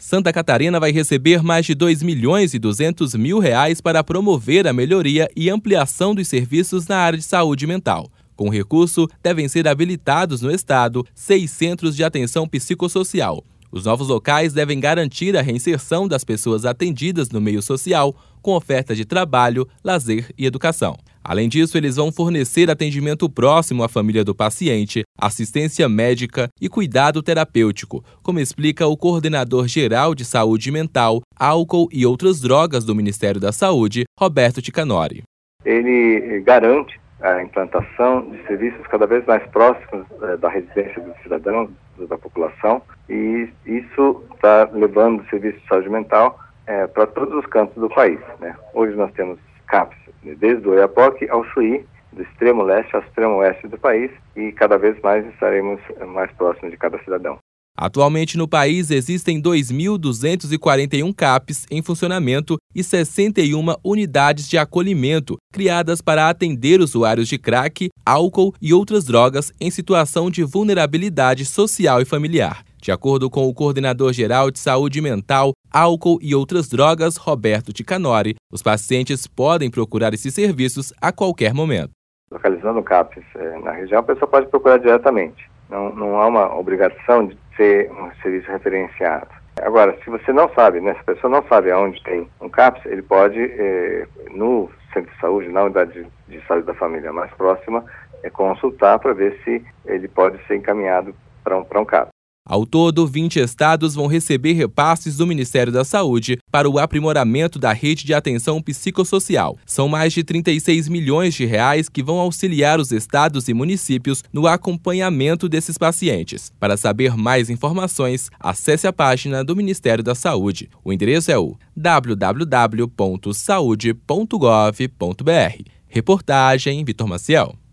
Santa Catarina vai receber mais de R$2.200.000 para promover a melhoria e ampliação dos serviços na área de saúde mental. Com o recurso, devem ser habilitados no estado 6 centros de atenção psicossocial. Os novos locais devem garantir a reinserção das pessoas atendidas no meio social, com oferta de trabalho, lazer e educação. Além disso, eles vão fornecer atendimento próximo à família do paciente, assistência médica e cuidado terapêutico, como explica o coordenador geral de saúde mental, álcool e outras drogas do Ministério da Saúde, Roberto Ticanori. Ele garante a implantação de serviços cada vez mais próximos da residência do cidadão, da população, e isso está levando o serviço de saúde mental para todos os cantos do país, né? Hoje nós temos CAPs desde o Oiapoque ao Chuí, do extremo leste ao extremo oeste do país, e cada vez mais estaremos mais próximos de cada cidadão. Atualmente no país existem 2.241 CAPs em funcionamento e 61 unidades de acolhimento criadas para atender usuários de crack, álcool e outras drogas em situação de vulnerabilidade social e familiar. De acordo com o coordenador geral de saúde mental, álcool e outras drogas, Roberto Ticanori, os pacientes podem procurar esses serviços a qualquer momento. Localizando CAPs na região, a pessoa pode procurar diretamente. Não há uma obrigação de ser um serviço referenciado. Agora, se você não sabe, né, se a pessoa não sabe aonde tem um CAPS, ele pode, no centro de saúde, na unidade de saúde da família mais próxima, consultar para ver se ele pode ser encaminhado para um CAPS. Ao todo, 20 estados vão receber repasses do Ministério da Saúde para o aprimoramento da rede de atenção psicossocial. São mais de R$36 milhões que vão auxiliar os estados e municípios no acompanhamento desses pacientes. Para saber mais informações, acesse a página do Ministério da Saúde. O endereço é o www.saude.gov.br. Reportagem Vitor Maciel.